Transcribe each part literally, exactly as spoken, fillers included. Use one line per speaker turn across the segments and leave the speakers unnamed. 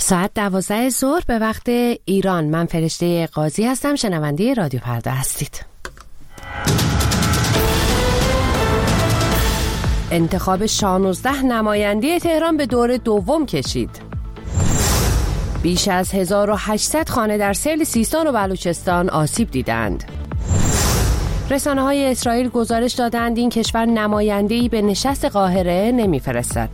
ساعت دوازده ظهر به وقت ایران. من فرشته قاضی هستم، شنونده رادیو فردا هستید. انتخاب شانزده نماینده تهران به دور دوم کشید. بیش از هزار و هشتصد خانه در سیل سیستان و بلوچستان آسیب دیدند. رسانه‌های اسرائیل گزارش دادند این کشور نماینده‌ای به نشست قاهره نمی‌فرستد.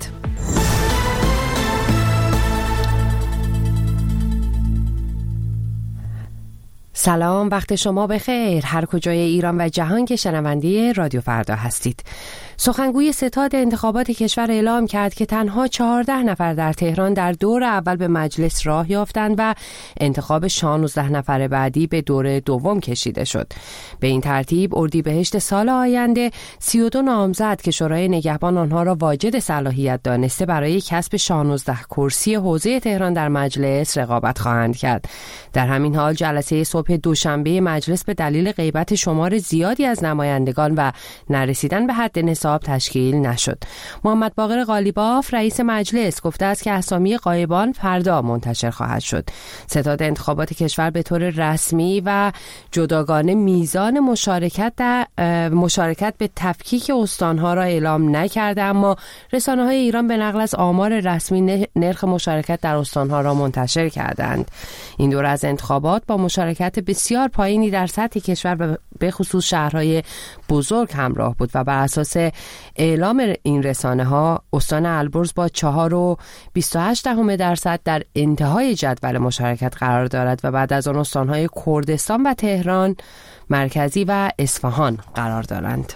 سلام، وقت شما بخیر. هر کجای ایران و جهان که شنونده رادیو فردا هستید. سخنگوی ستاد انتخابات کشور اعلام کرد که تنها چهارده نفر در تهران در دور اول به مجلس راه یافتند و انتخاب شانزده نفر بعدی به دور دوم کشیده شد. به این ترتیب اردیبهشت سال آینده سی و دو نامزد که شورای نگهبان آنها را واجد صلاحیت دانسته برای کسب شانزده کرسی حوزه تهران در مجلس رقابت خواهند کرد. در همین حال جلسه صبح دوشنبه مجلس به دلیل غیبت شمار زیادی از نمایندگان و نرسیدن به حد نصاب تشکیل نشد. محمد باقر قالیباف رئیس مجلس گفته است که اسامی غایبان فردا منتشر خواهد شد. ستاد انتخابات کشور به طور رسمی و جداگانه میزان مشارکت در مشارکت به تفکیک استانها را اعلام نکرده، اما رسانه‌های ایران به نقل از آمار رسمی نرخ مشارکت در استانها را منتشر کردند. این دوره از انتخابات با مشارکت بسیار پایینی در سطح کشور به خصوص شهرهای بزرگ همراه بود و بر اساس اعلام این رسانه ها استان البرز با چهار و بیست و هشت دهم درصد در انتهای جدول مشارکت قرار دارد و بعد از آن استانهای کردستان و تهران مرکزی و اصفهان قرار دارند.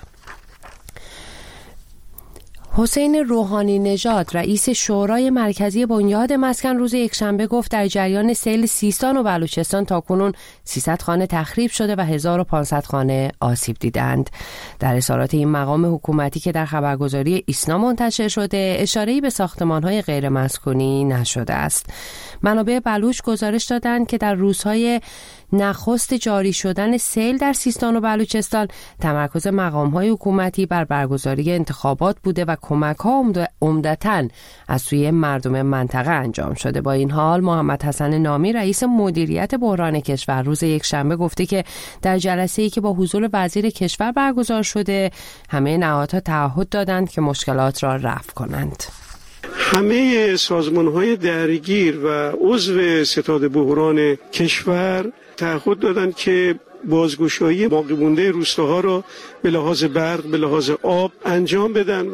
حسین روحانی نژاد رئیس شورای مرکزی بنیاد مسکن روز یکشنبه گفت در جریان سیل سیستان و بلوچستان تاکنون سیصد خانه تخریب شده و هزار و پانصد خانه آسیب دیدند. در اظهارات این مقام حکومتی که در خبرگزاری ایسنا منتشر شده اشاره‌ای به ساختمان‌های غیر مسکونی نشده است. منابع بلوچ گزارش دادند که در روزهای نخست جاری شدن سیل در سیستان و بلوچستان تمرکز مقام‌های حکومتی بر برگزاری انتخابات بوده و کمک‌ها عمدتاً از سوی مردم منطقه انجام شده. با این حال محمد حسن نامی رئیس مدیریت بحران کشور روز یکشنبه گفته که در جلسه‌ای که با حضور وزیر کشور برگزار شده همه نهادها تعهد دادند که مشکلات را رفع کنند.
همه سازمان‌های درگیر و عضو ستاد بحران کشور تعهد دادند که بازگشایی باقی مونده روستاها را به لحاظ برق، به لحاظ آب انجام بدن.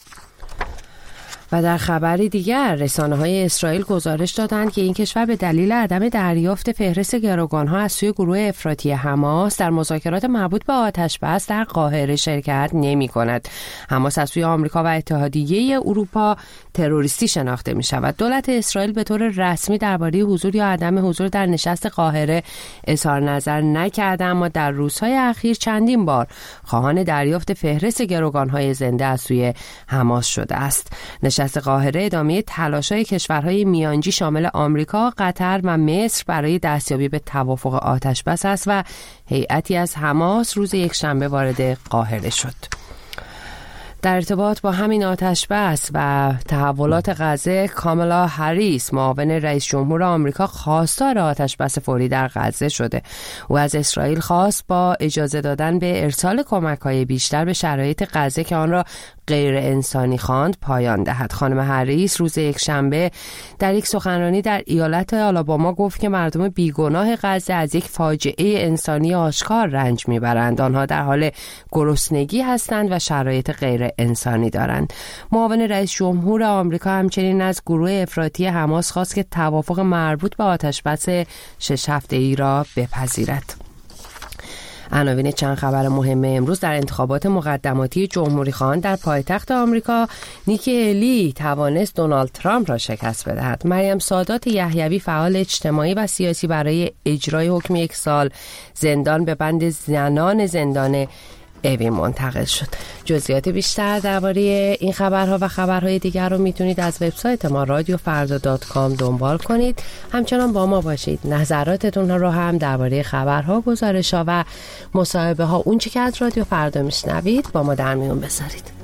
و در خبری دیگر رسانه‌های اسرائیل گزارش دادند که این کشور به دلیل عدم دریافت فهرست گروگان‌ها از سوی گروه افراطی حماس در مذاکرات مربوط به آتش‌بس در قاهره شرکت نمی‌کند. حماس از سوی آمریکا و اتحادیه اروپا تروریستی شناخته می‌شود. دولت اسرائیل به طور رسمی درباره حضور یا عدم حضور در نشست قاهره اظهار نظر نکرده، اما در روزهای اخیر چندین بار خواهان دریافت فهرست گروگان‌های زنده از سوی حماس شده است. نشست قاهره ادامه تلاش‌های کشورهای میانجی شامل آمریکا، قطر و مصر برای دستیابی به توافق آتش‌بس است و هیئتی از حماس روز یکشنبه وارد قاهره شد. در ارتباط با همین آتش‌بس و تحولات غزه، کامالا هریس معاون رئیس جمهور آمریکا خواستار آتش‌بس فوری در غزه شده. او از اسرائیل خواست با اجازه دادن به ارسال کمک‌های بیشتر به شرایط غزه که آن را غیر انسانی خواند پایان دهد. خانم هریس روز یکشنبه در یک سخنرانی در ایالت آلاباما گفت که مردم بیگناه غزه از یک فاجعه انسانی آشکار رنج میبرند. آنها در حال گرسنگی هستند و شرایط غیر انسانی دارند. معاون رئیس جمهور آمریکا همچنین از گروه افراطی حماس خواست که توافق مربوط به آتش‌بس شش هفته‌ای را بپذیرد. عناوین چند خبر مهم امروز: در انتخابات مقدماتی جمهوری خواهان در پایتخت آمریکا، نیکی هلی توانست دونالد ترامپ را شکست بدهد. مریم سادات یحیوی فعال اجتماعی و سیاسی برای اجرای حکم یک سال زندان به بند زنان زندان اوین منتقل شد. جزئیات بیشتر درباره این خبرها و خبرهای دیگر رو میتونید از وبسایت ما رادیو فردا دات کام دنبال کنید. همچنان با ما باشید. نظراتتون رو هم درباره خبرها، گزارش‌ها و مصاحبه‌ها، اون چه که از رادیو فردا میشنوید با ما در میون بذارید.